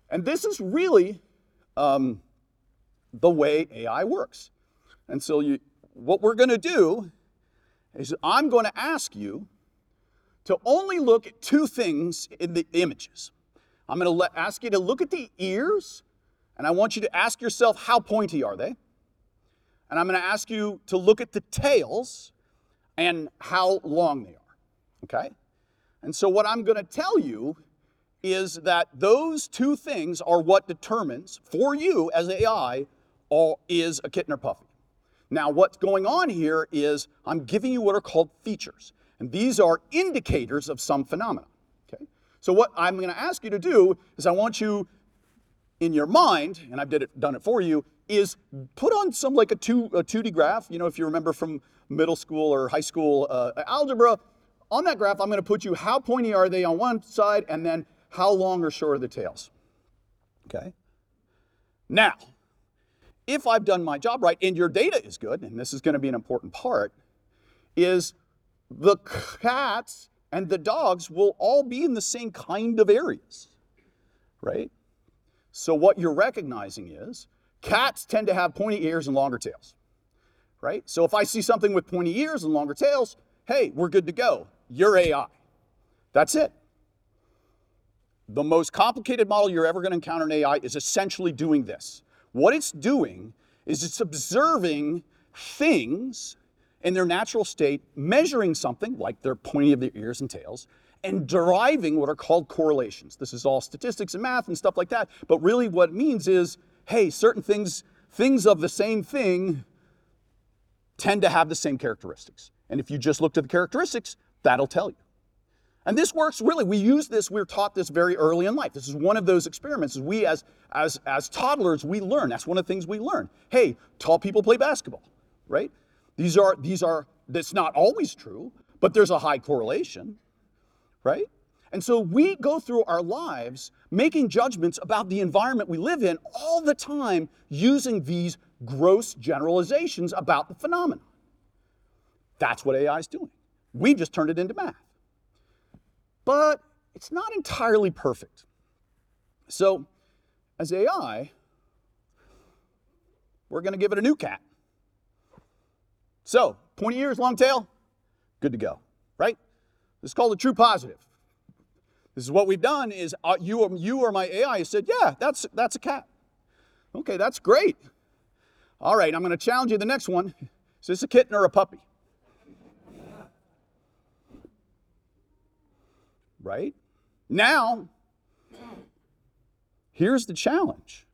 And this is really the way AI works. And so what we're going to do is I'm going to ask you to only look at two things in the images. I'm going to ask you to look at the ears, and I want you to ask yourself, how pointy are they? And I'm going to ask you to look at the tails and how long they are, okay? And so what I'm going to tell you is that those two things are what determines, for you as AI, is a kitten or puppy. Now, what's going on here is I'm giving you what are called features. And these are indicators of some phenomena, okay? So what I'm going to ask you to do is I want you, in your mind, and I've done it for you, is put on some like a 2D graph. You know, if you remember from middle school or high school algebra, on that graph, I'm going to put you how pointy are they on one side and then how long or short are the tails, okay? Now, if I've done my job right and your data is good, and this is going to be an important part, is the cats and the dogs will all be in the same kind of areas, right? So what you're recognizing is cats tend to have pointy ears and longer tails, right? So if I see something with pointy ears and longer tails, hey, we're good to go. You're AI. That's it. The most complicated model you're ever going to encounter in AI is essentially doing this. What it's doing is it's observing things in their natural state, measuring something like their pointing of their ears and tails, and deriving what are called correlations. This is all statistics and math and stuff like that, but really what it means is, hey, certain things of the same thing tend to have the same characteristics. And if you just looked at the characteristics, that'll tell you. And this works really, we're taught this very early in life. This is one of those experiments. We as toddlers, we learn. That's one of the things we learn. Hey, tall people play basketball, right? That's not always true, but there's a high correlation, right? And so we go through our lives making judgments about the environment we live in all the time using these gross generalizations about the phenomenon. That's what AI is doing. We just turned it into math. But it's not entirely perfect. So as AI, we're going to give it a new cat. So pointy ears, long tail, good to go, right? This is called a true positive. This is what we've done is you or my AI has said, yeah, that's a cat. Okay, that's great. All right, I'm going to challenge you the next one. Is this a kitten or a puppy? Right? Now, here's the challenge.